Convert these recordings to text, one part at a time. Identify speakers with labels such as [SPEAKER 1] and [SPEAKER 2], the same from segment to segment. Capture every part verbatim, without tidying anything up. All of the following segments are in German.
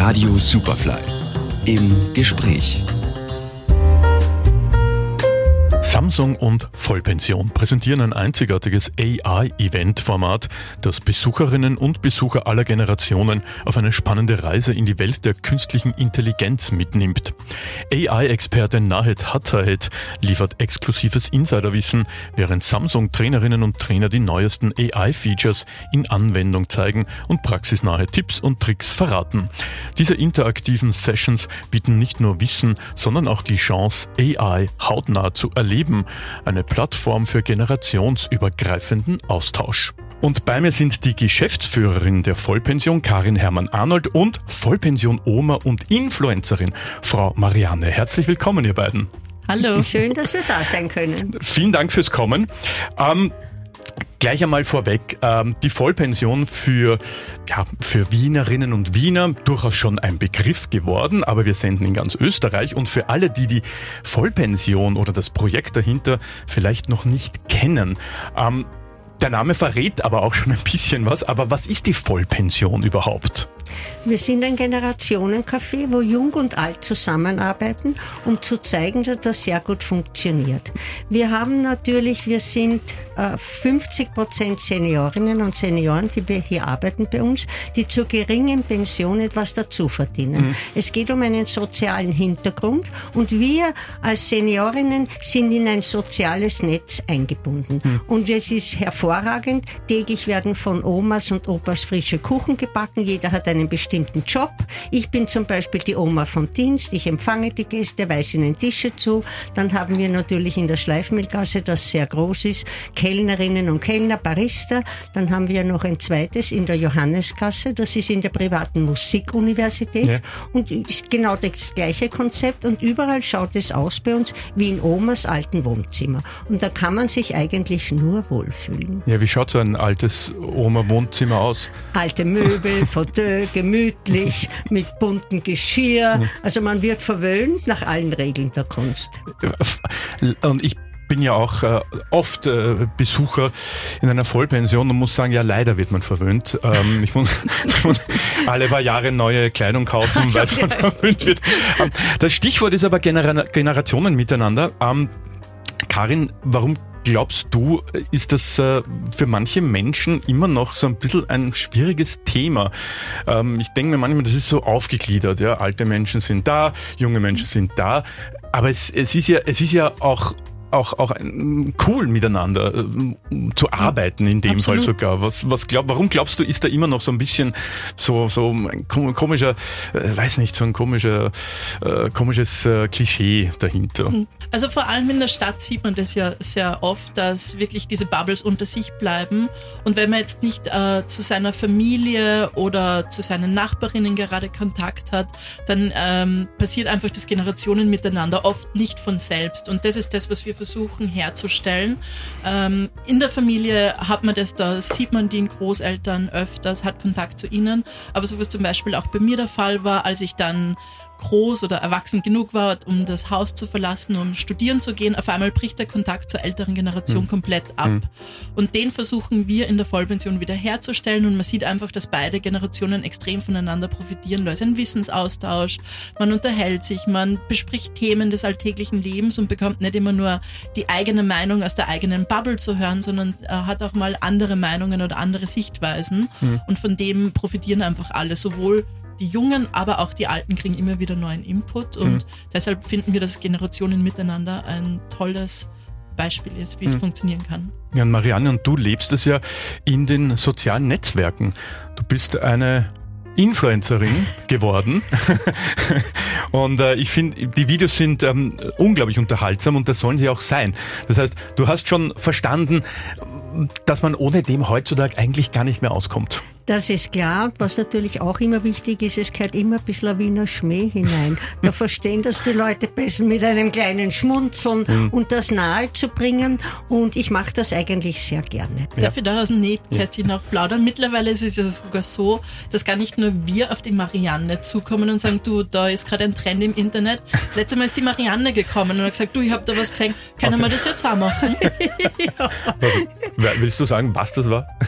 [SPEAKER 1] Radio Superfly im Gespräch.
[SPEAKER 2] Samsung und Vollpension präsentieren ein einzigartiges A I-Event-Format, das Besucherinnen und Besucher aller Generationen auf eine spannende Reise in die Welt der künstlichen Intelligenz mitnimmt. A I-Experte Nahed Hattahed liefert exklusives Insiderwissen, während Samsung-Trainerinnen und Trainer die neuesten A I-Features in Anwendung zeigen und praxisnahe Tipps und Tricks verraten. Diese interaktiven Sessions bieten nicht nur Wissen, sondern auch die Chance, A I hautnah zu erleben. Eine Plattform für generationsübergreifenden Austausch. Und bei mir sind die Geschäftsführerin der Vollpension, Karin Hermann-Arnold, und Vollpension-Oma und Influencerin, Frau Marianne. Herzlich willkommen, ihr beiden.
[SPEAKER 3] Hallo. Schön, dass wir da sein können.
[SPEAKER 2] Vielen Dank fürs Kommen. Ähm, Gleich einmal vorweg, ähm, die Vollpension für, ja, für Wienerinnen und Wiener durchaus schon ein Begriff geworden, aber wir senden in ganz Österreich, und für alle, die die Vollpension oder das Projekt dahinter vielleicht noch nicht kennen, ähm, der Name verrät aber auch schon ein bisschen was, aber was ist die Vollpension überhaupt?
[SPEAKER 3] Wir sind ein Generationencafé, wo Jung und Alt zusammenarbeiten, um zu zeigen, dass das sehr gut funktioniert. Wir haben natürlich, wir sind äh, fünfzig Prozent Seniorinnen und Senioren, die hier arbeiten bei uns, die zur geringen Pension etwas dazu verdienen. Mhm. Es geht um einen sozialen Hintergrund, und wir als Seniorinnen sind in ein soziales Netz eingebunden. Mhm. Und es ist hervorragend, täglich werden von Omas und Opas frische Kuchen gebacken, jeder hat einen bestimmten Job. Ich bin zum Beispiel die Oma vom Dienst, ich empfange die Gäste, weise ihnen Tische zu. Dann haben wir natürlich in der Schleifmühlgasse, das sehr groß ist, Kellnerinnen und Kellner, Barista. Dann haben wir noch ein zweites in der Johannesgasse, das ist in der privaten Musikuniversität. Ja. Und ist genau das gleiche Konzept, und überall schaut es aus bei uns wie in Omas alten Wohnzimmer. Und da kann man sich eigentlich nur wohlfühlen.
[SPEAKER 2] Ja, wie schaut so ein altes Oma-Wohnzimmer aus?
[SPEAKER 3] Alte Möbel, Fauteuil, gemütlich, mit buntem Geschirr. Also man wird verwöhnt nach allen Regeln der Kunst.
[SPEAKER 2] Und ich bin ja auch äh, oft äh, Besucher in einer Vollpension und muss sagen, ja, leider wird man verwöhnt. Ähm, ich muss, ich muss alle paar Jahre neue Kleidung kaufen, also, weil man ja. verwöhnt wird. Ähm, das Stichwort ist aber Genera- Generationen miteinander. Ähm, Karin, warum glaubst du, ist das äh, für manche Menschen immer noch so ein bisschen ein schwieriges Thema? Ähm, ich denke mir manchmal, das ist so aufgegliedert. Ja? Alte Menschen sind da, junge Menschen sind da. Aber es, es ist ja, es ist ja auch auch auch cool miteinander äh, zu arbeiten, in dem Absolut. Fall sogar. Was was glaub, warum glaubst du, ist da immer noch so ein bisschen so so ein komischer, äh, weiß nicht, so ein komischer äh, komisches äh, Klischee dahinter?
[SPEAKER 4] Also vor allem in der Stadt sieht man das ja sehr oft, dass wirklich diese Bubbles unter sich bleiben, und wenn man jetzt nicht äh, zu seiner Familie oder zu seinen Nachbarinnen gerade Kontakt hat, dann ähm, passiert einfach das Generationen miteinander oft nicht von selbst, und das ist das, was wir versuchen herzustellen. Ähm, in der Familie hat man das, da sieht man die Großeltern öfters, hat Kontakt zu ihnen, aber so was zum Beispiel auch bei mir der Fall war, als ich dann groß oder erwachsen genug war, um das Haus zu verlassen, um studieren zu gehen, auf einmal bricht der Kontakt zur älteren Generation mhm. komplett ab. Mhm. Und den versuchen wir in der Vollpension wieder herzustellen, und man sieht einfach, dass beide Generationen extrem voneinander profitieren. Da ist ein Wissensaustausch, man unterhält sich, man bespricht Themen des alltäglichen Lebens und bekommt nicht immer nur die eigene Meinung aus der eigenen Bubble zu hören, sondern äh, hat auch mal andere Meinungen oder andere Sichtweisen. Mhm. Und von dem profitieren einfach alle, sowohl die Jungen, aber auch die Alten kriegen immer wieder neuen Input, und mhm. deshalb finden wir, dass Generationen miteinander ein tolles Beispiel ist, wie mhm. es funktionieren kann.
[SPEAKER 2] Ja, und Marianne, und du lebst es ja in den sozialen Netzwerken. Du bist eine Influencerin geworden und äh, ich finde, die Videos sind ähm, unglaublich unterhaltsam, und das sollen sie auch sein. Das heißt, du hast schon verstanden, dass man ohne dem heutzutage eigentlich gar nicht mehr auskommt.
[SPEAKER 3] Das ist klar. Was natürlich auch immer wichtig ist, es gehört immer ein bisschen ein Wiener Schmäh hinein. Da verstehen das die Leute besser mit einem kleinen Schmunzeln mhm. und das nahe zu bringen. Und ich mache das eigentlich sehr gerne.
[SPEAKER 4] Ja. Darf ich da aus dem Nähkästchen noch plaudern? Mittlerweile ist es ja sogar so, dass gar nicht nur wir auf die Marianne zukommen und sagen, du, da ist gerade ein Trend im Internet. Das letzte Mal ist die Marianne gekommen und hat gesagt, du, ich habe da was gesehen, können okay. wir das jetzt auch machen?
[SPEAKER 3] Ja.
[SPEAKER 2] Also, willst du sagen, was das war?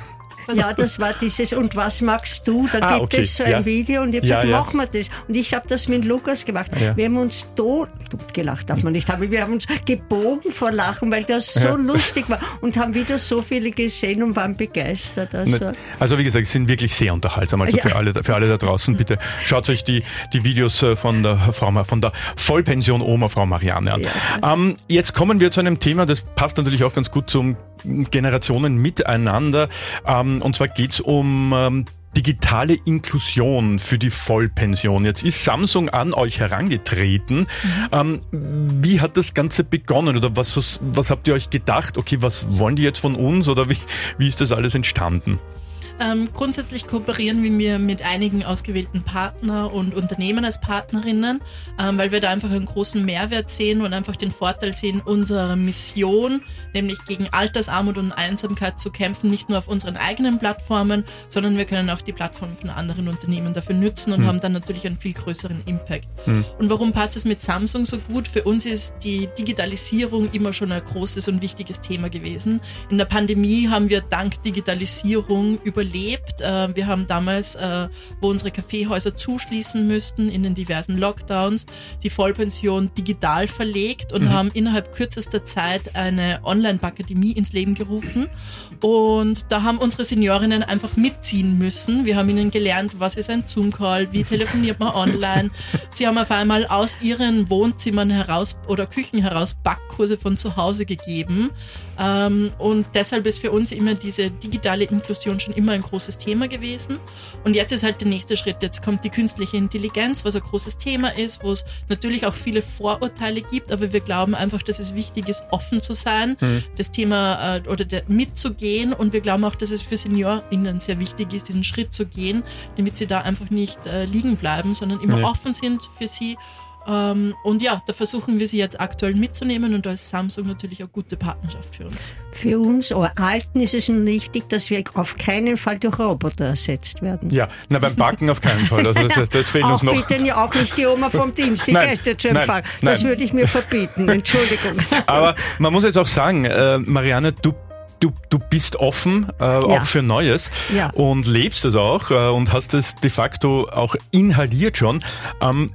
[SPEAKER 3] Ja, das war dieses Und was magst du? Da
[SPEAKER 2] ah,
[SPEAKER 3] gibt
[SPEAKER 2] okay.
[SPEAKER 3] es so ein
[SPEAKER 2] ja.
[SPEAKER 3] Video und ich habe
[SPEAKER 2] ja,
[SPEAKER 3] gesagt,
[SPEAKER 2] ja.
[SPEAKER 3] machen wir das. Und ich habe das mit Lukas gemacht.
[SPEAKER 2] Ja.
[SPEAKER 3] Wir haben uns tot, gelacht darf man nicht haben, wir haben uns gebogen vor Lachen, weil das so
[SPEAKER 2] Ja.
[SPEAKER 3] lustig war und haben wieder so viele gesehen und waren begeistert. Also,
[SPEAKER 2] also wie gesagt, es sind wirklich sehr unterhaltsam. Also
[SPEAKER 3] Ja.
[SPEAKER 2] für alle, für alle da draußen, bitte schaut euch die, die Videos von der Frau, von der Vollpension Oma Frau Marianne an.
[SPEAKER 3] Ja.
[SPEAKER 2] Ähm, jetzt kommen wir zu einem Thema, das passt natürlich auch ganz gut zum Generationen miteinander. Ähm, und zwar geht es um ähm, digitale Inklusion für die Vollpension. Jetzt ist Samsung an euch herangetreten. Mhm. Ähm, wie hat das Ganze begonnen? Oder was, was, was habt ihr euch gedacht? Okay, was wollen die jetzt von uns? Oder wie, wie ist das alles entstanden?
[SPEAKER 4] Ähm, grundsätzlich kooperieren wir mit einigen ausgewählten Partner und Unternehmen als Partnerinnen, ähm, weil wir da einfach einen großen Mehrwert sehen und einfach den Vorteil sehen, unsere Mission, nämlich gegen Altersarmut und Einsamkeit zu kämpfen, nicht nur auf unseren eigenen Plattformen, sondern wir können auch die Plattformen von anderen Unternehmen dafür nützen und mhm. haben dann natürlich einen viel größeren Impact. Mhm. Und warum passt es mit Samsung so gut? Für uns ist die Digitalisierung immer schon ein großes und wichtiges Thema gewesen. In der Pandemie haben wir dank Digitalisierung über Lebt. Wir haben damals, wo unsere Kaffeehäuser zuschließen müssten, in den diversen Lockdowns, die Vollpension digital verlegt und mhm. haben innerhalb kürzester Zeit eine Online-Akademie ins Leben gerufen. Und da haben unsere Seniorinnen einfach mitziehen müssen. Wir haben ihnen gelernt, was ist ein Zoom-Call, wie telefoniert man online. Sie haben auf einmal aus ihren Wohnzimmern heraus oder Küchen heraus Backkurse von zu Hause gegeben. Und deshalb ist für uns immer diese digitale Inklusion schon immer ein großes Thema gewesen. Und jetzt ist halt der nächste Schritt. Jetzt kommt die künstliche Intelligenz, was ein großes Thema ist, wo es natürlich auch viele Vorurteile gibt, aber wir glauben einfach, dass es wichtig ist, offen zu sein, mhm. das Thema äh, oder der, mitzugehen, und wir glauben auch, dass es für SeniorInnen sehr wichtig ist, diesen Schritt zu gehen, damit sie da einfach nicht äh, liegen bleiben, sondern immer
[SPEAKER 2] ja.
[SPEAKER 4] offen sind für sie. Um, und ja, da versuchen wir sie jetzt aktuell mitzunehmen, und da ist Samsung natürlich eine gute Partnerschaft für uns.
[SPEAKER 3] Für uns Alten ist es nun wichtig, dass wir auf keinen Fall durch Roboter ersetzt werden.
[SPEAKER 2] Ja, na, beim Backen auf keinen Fall. Also das, das fehlt
[SPEAKER 3] auch
[SPEAKER 2] uns noch.
[SPEAKER 3] Bitte ja auch nicht die Oma vom Dienst, die
[SPEAKER 2] nein,
[SPEAKER 3] Gäste zu empfangen.
[SPEAKER 2] Nein,
[SPEAKER 3] das
[SPEAKER 2] nein.
[SPEAKER 3] würde ich mir verbieten. Entschuldigung.
[SPEAKER 2] Aber man muss jetzt auch sagen, äh, Marianne, du Du, du bist offen, äh, ja. auch für Neues,
[SPEAKER 3] ja.
[SPEAKER 2] und lebst es auch äh, und hast es de facto auch inhaliert schon. Ähm,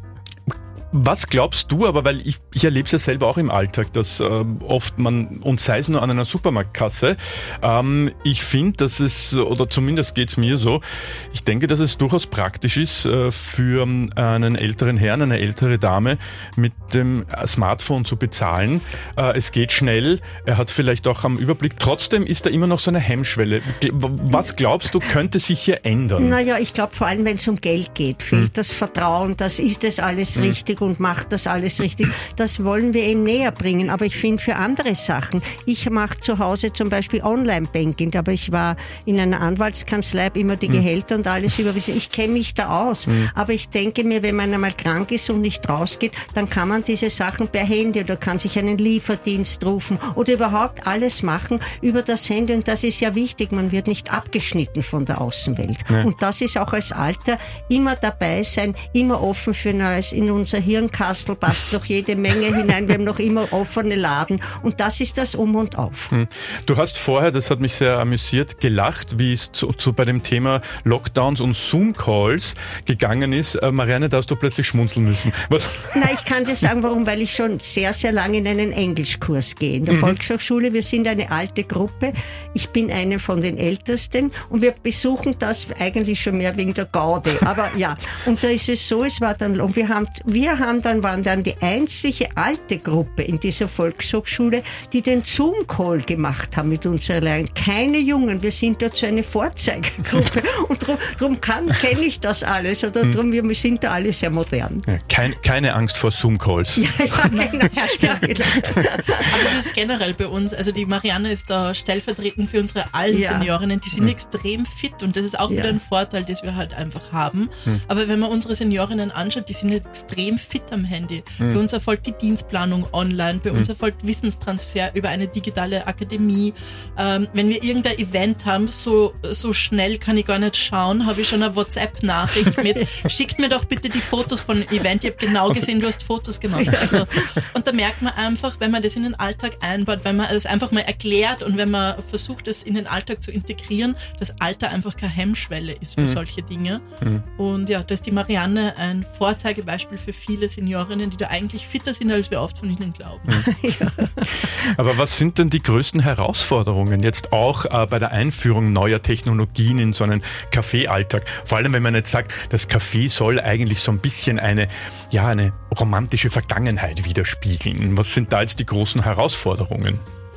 [SPEAKER 2] Was glaubst du, aber weil ich, ich erlebe es ja selber auch im Alltag, dass äh, oft man, und sei es nur an einer Supermarktkasse, ähm, ich finde, dass es, oder zumindest geht es mir so, ich denke, dass es durchaus praktisch ist, äh, für einen älteren Herrn, eine ältere Dame mit dem Smartphone zu bezahlen. Äh, es geht schnell, er hat vielleicht auch am Überblick, trotzdem ist da immer noch so eine Hemmschwelle. Was glaubst du, könnte sich hier ändern?
[SPEAKER 3] Naja, ich glaube, vor allem wenn es um Geld geht, fehlt hm. das Vertrauen, das ist das alles hm. richtig und macht das alles richtig. Das wollen wir ihm näher bringen. Aber ich finde für andere Sachen, ich mache zu Hause zum Beispiel Online-Banking, aber ich war in einer Anwaltskanzlei, habe immer die Gehälter und alles überwiesen. Ich kenne mich da aus. Mhm. Aber ich denke mir, wenn man einmal krank ist und nicht rausgeht, dann kann man diese Sachen per Handy oder kann sich einen Lieferdienst rufen oder überhaupt alles machen über das Handy. Und das ist ja wichtig. Man wird nicht abgeschnitten von der Außenwelt. Ja. Und das ist auch als Alter immer dabei sein, immer offen für Neues. In unser Hirnkastel passt noch jede Menge hinein. Wir haben noch immer offene Laden. Und das ist das Um und Auf.
[SPEAKER 2] Du hast vorher, das hat mich sehr amüsiert, gelacht, wie es zu, zu bei dem Thema Lockdowns und Zoom-Calls gegangen ist. Äh, Marianne, da hast du plötzlich schmunzeln müssen. Was?
[SPEAKER 3] Na, ich kann dir sagen, warum, weil ich schon sehr, sehr lange in einen Englischkurs gehe. In der mhm. Volkshochschule, wir sind eine alte Gruppe. Ich bin eine von den Ältesten und wir besuchen das eigentlich schon mehr wegen der Gaudi. Aber ja, und da ist es so, es war dann, und wir haben, wir haben dann, waren dann die einzige alte Gruppe in dieser Volkshochschule, die den Zoom-Call gemacht haben mit uns allein. Keine Jungen, wir sind dort so eine Vorzeigegruppe und darum, darum kenne ich das alles oder darum, wir sind da alle sehr modern.
[SPEAKER 2] Ja, kein, keine Angst vor Zoom-Calls.
[SPEAKER 3] Ja, ja, genau. Ja, genau.
[SPEAKER 4] Aber es ist generell bei uns, also die Marianne ist da stellvertretend für unsere alten
[SPEAKER 3] ja.
[SPEAKER 4] Seniorinnen, die sind mhm. extrem fit und das ist auch
[SPEAKER 3] ja.
[SPEAKER 4] wieder ein Vorteil, den wir halt einfach haben. Mhm. Aber wenn man unsere Seniorinnen anschaut, die sind extrem fit. fit am Handy.
[SPEAKER 2] Mhm.
[SPEAKER 4] Bei uns erfolgt die Dienstplanung online, bei uns mhm. erfolgt Wissenstransfer über eine digitale Akademie. Ähm, wenn wir irgendein Event haben, so, so schnell kann ich gar nicht schauen, habe ich schon eine WhatsApp-Nachricht mit, schickt mir doch bitte die Fotos von dem Event, ich habe genau gesehen, du hast Fotos gemacht. Also, und da merkt man einfach, wenn man das in den Alltag einbaut, wenn man es einfach mal erklärt und wenn man versucht, es in den Alltag zu integrieren, dass Alter einfach keine Hemmschwelle ist für mhm. solche Dinge. Mhm. Und ja, da ist die Marianne ein Vorzeigebeispiel für viele Seniorinnen, die da eigentlich fitter sind, als wir oft von ihnen glauben.
[SPEAKER 2] Mhm. Ja. Aber was sind denn die größten Herausforderungen jetzt auch äh, bei der Einführung neuer Technologien in so einen Kaffeealltag? Vor allem, wenn man jetzt sagt, das Kaffee soll eigentlich so ein bisschen eine, ja, eine romantische Vergangenheit widerspiegeln. Was sind da jetzt die großen Herausforderungen?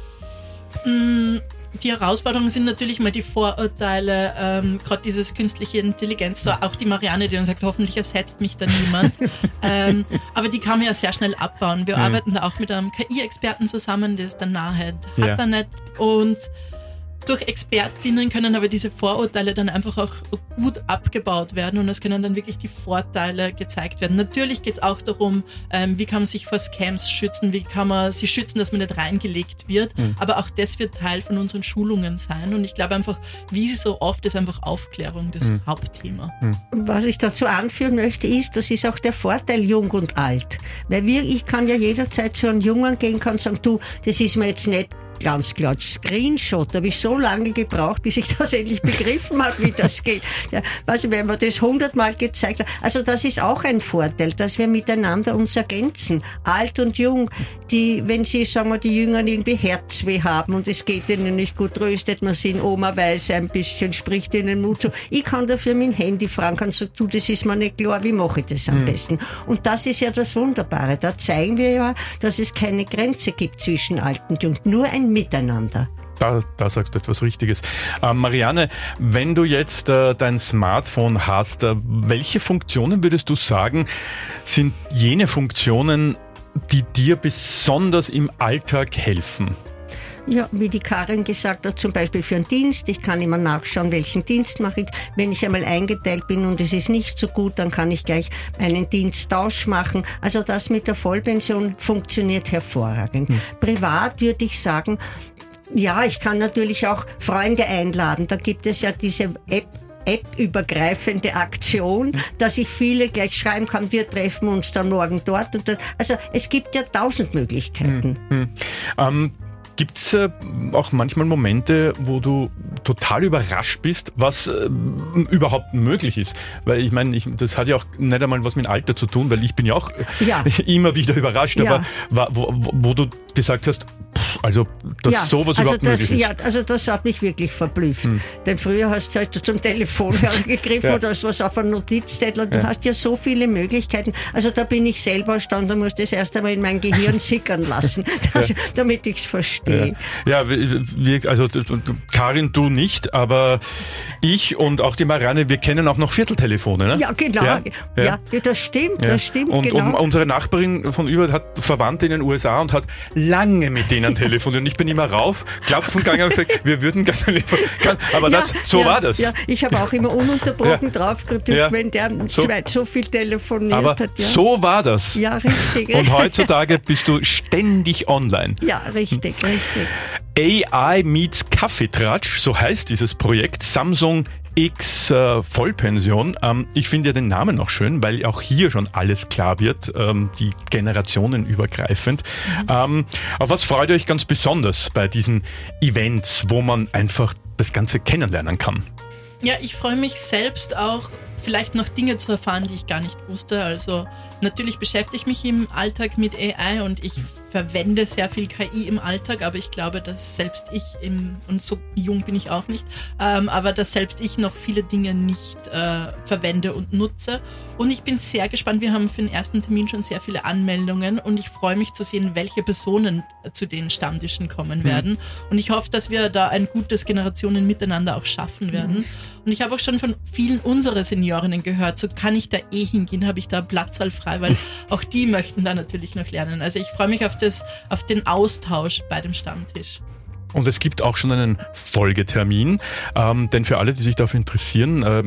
[SPEAKER 4] Die Herausforderungen sind natürlich mal die Vorurteile, ähm, gerade dieses künstliche Intelligenz, so auch die Marianne, die dann sagt, hoffentlich ersetzt mich da niemand. ähm, aber die kann man ja sehr schnell abbauen. Wir mhm. arbeiten da auch mit einem K I-Experten zusammen, der ist der Nahed Hatanet ja. und durch Expertinnen können aber diese Vorurteile dann einfach auch gut abgebaut werden und es können dann wirklich die Vorteile gezeigt werden. Natürlich geht es auch darum, ähm, wie kann man sich vor Scams schützen, wie kann man sich schützen, dass man nicht reingelegt wird, mhm. aber auch das wird Teil von unseren Schulungen sein und ich glaube einfach, wie so oft ist einfach Aufklärung das mhm. Hauptthema.
[SPEAKER 3] Mhm. Was ich dazu anführen möchte ist, das ist auch der Vorteil jung und alt, weil wir, ich kann ja jederzeit zu einem Jungen gehen, kann sagen, du, das ist mir jetzt nicht ganz klar. Screenshot, da habe ich so lange gebraucht, bis ich das endlich begriffen habe, wie das geht. Ja, also wenn man das hundertmal gezeigt hat. Also das ist auch ein Vorteil, dass wir miteinander uns ergänzen. Alt und jung, die, wenn sie, sagen wir, die Jüngeren irgendwie Herzweh haben und es geht ihnen nicht gut, tröstet man sie in Oma-Weise ein bisschen, spricht ihnen Mut zu. Ich kann dafür mein Handy fragen, kann sagen, du, das ist mir nicht klar, wie mache ich das am mhm. besten? Und das ist ja das Wunderbare. Da zeigen wir ja, dass es keine Grenze gibt zwischen alt und jung. Nur ein Miteinander.
[SPEAKER 2] Da, da sagst du etwas Richtiges. Äh, Marianne, wenn du jetzt äh, dein Smartphone hast, äh, welche Funktionen würdest du sagen, sind jene Funktionen, die dir besonders im Alltag helfen?
[SPEAKER 3] Ja, wie die Karin gesagt hat, zum Beispiel für einen Dienst. Ich kann immer nachschauen, welchen Dienst mache ich. Wenn ich einmal eingeteilt bin und es ist nicht so gut, dann kann ich gleich einen Diensttausch machen. Also das mit der Vollpension funktioniert hervorragend. Hm. Privat würde ich sagen, ja, ich kann natürlich auch Freunde einladen. Da gibt es ja diese App, App-übergreifende Aktion, dass ich viele gleich schreiben kann, wir treffen uns dann morgen dort und dort. Also es gibt ja tausend Möglichkeiten.
[SPEAKER 2] Hm, hm. Ähm, Gibt es äh, auch manchmal Momente, wo du total überrascht bist, was äh, überhaupt möglich ist? Weil ich meine, ich, das hat ja auch nicht einmal was mit Alter zu tun, weil ich bin ja auch ja. immer wieder überrascht,
[SPEAKER 3] ja.
[SPEAKER 2] aber wo, wo, wo du gesagt hast, pff, also dass
[SPEAKER 3] ja,
[SPEAKER 2] sowas
[SPEAKER 3] also
[SPEAKER 2] überhaupt
[SPEAKER 3] das,
[SPEAKER 2] möglich ist.
[SPEAKER 3] Ja, also das hat mich wirklich verblüfft. Hm. Denn früher hast du halt zum Telefon gegriffen
[SPEAKER 2] ja.
[SPEAKER 3] oder was auf einen Notizzettel und du
[SPEAKER 2] ja.
[SPEAKER 3] hast ja so viele Möglichkeiten. Also da bin ich selber erstaunt und muss das erst einmal in mein Gehirn sickern lassen, dass, ja. damit ich es verstehe.
[SPEAKER 2] Ja, ja wir, also Karin, du nicht, aber ich und auch die Marianne, wir kennen auch noch Vierteltelefone, ne?
[SPEAKER 3] Ja, genau. Ja, ja. ja das stimmt,
[SPEAKER 2] ja.
[SPEAKER 3] das stimmt,
[SPEAKER 2] und,
[SPEAKER 3] genau.
[SPEAKER 2] Und unsere Nachbarin von über hat Verwandte in den U S A und hat lange mit denen telefoniert und ich bin immer rauf, klopfen gegangen und gesagt, wir würden gerne telefonieren. Aber
[SPEAKER 3] ja,
[SPEAKER 2] das, so
[SPEAKER 3] ja,
[SPEAKER 2] war das.
[SPEAKER 3] Ja, ich habe auch immer ununterbrochen
[SPEAKER 2] ja.
[SPEAKER 3] drauf gedrückt, ja. wenn der
[SPEAKER 2] so.
[SPEAKER 3] Zweit so viel telefoniert
[SPEAKER 2] aber
[SPEAKER 3] hat. Ja.
[SPEAKER 2] So war das.
[SPEAKER 3] Ja, richtig.
[SPEAKER 2] Und heutzutage bist du ständig online.
[SPEAKER 3] Ja, richtig, richtig.
[SPEAKER 2] A I meets Kaffeetratsch, so heißt dieses Projekt, Samsung X äh, Vollpension. Ähm, ich finde ja den Namen noch schön, weil auch hier schon alles klar wird, ähm, die generationenübergreifend. Mhm. Ähm, auf was freut ihr euch ganz besonders bei diesen Events, wo man einfach das Ganze kennenlernen kann?
[SPEAKER 4] Ja, ich freue mich selbst auch, vielleicht noch Dinge zu erfahren, die ich gar nicht wusste. Also natürlich beschäftige ich mich im Alltag mit A I und ich verwende sehr viel K I im Alltag, aber ich glaube, dass selbst ich, im, und so jung bin ich auch nicht, ähm, aber dass selbst ich noch viele Dinge nicht äh, verwende und nutze. Und ich bin sehr gespannt, wir haben für den ersten Termin schon sehr viele Anmeldungen und ich freue mich zu sehen, welche Personen zu den Stammtischen kommen werden. Mhm. Und ich hoffe, dass wir da ein gutes Generationenmiteinander auch schaffen werden. Mhm. Und ich habe auch schon von vielen unserer Seniorinnen gehört, so kann ich da eh hingehen, habe ich da Platzsaal frei, weil auch die möchten da natürlich noch lernen. Also ich freue mich auf, das, auf den Austausch bei dem Stammtisch.
[SPEAKER 2] Und es gibt auch schon einen Folgetermin, ähm, denn für alle, die sich dafür interessieren, ähm,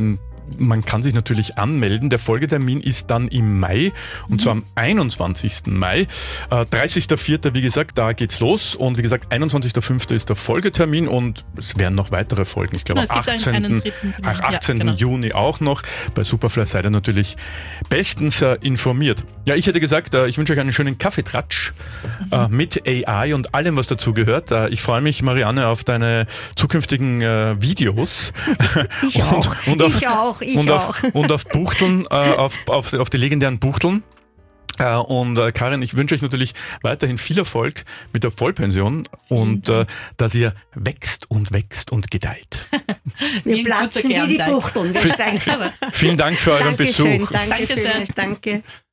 [SPEAKER 2] man kann sich natürlich anmelden. Der Folgetermin ist dann im Mai und mhm. zwar am einundzwanzigsten Mai. Äh, dreißigsten vierten wie gesagt, da geht's los und wie gesagt, einundzwanzigsten fünften ist der Folgetermin und es werden noch weitere Folgen. Ich glaube, am achtzehnten achtzehnten Ja, genau. Juni auch noch. Bei Superfly seid ihr natürlich bestens äh, informiert. Ja, ich hätte gesagt, äh, ich wünsche euch einen schönen Kaffeetratsch mhm. äh, mit A I und allem, was dazugehört. Äh, ich freue mich, Marianne, auf deine zukünftigen äh, Videos.
[SPEAKER 3] Ich
[SPEAKER 2] und,
[SPEAKER 3] auch,
[SPEAKER 2] und auf,
[SPEAKER 3] ich auch, ich
[SPEAKER 2] und
[SPEAKER 3] auch.
[SPEAKER 2] Auf, und auf Buchteln, äh, auf, auf, auf die legendären Buchteln. Äh, und äh, Karin, ich wünsche euch natürlich weiterhin viel Erfolg mit der Vollpension und äh, dass ihr wächst und wächst und gedeiht.
[SPEAKER 3] Wir platzen wie die Buchteln. Wir
[SPEAKER 2] Vielen Dank für euren
[SPEAKER 3] Dankeschön,
[SPEAKER 2] Besuch.
[SPEAKER 3] Danke,
[SPEAKER 4] Danke sehr.
[SPEAKER 3] Danke.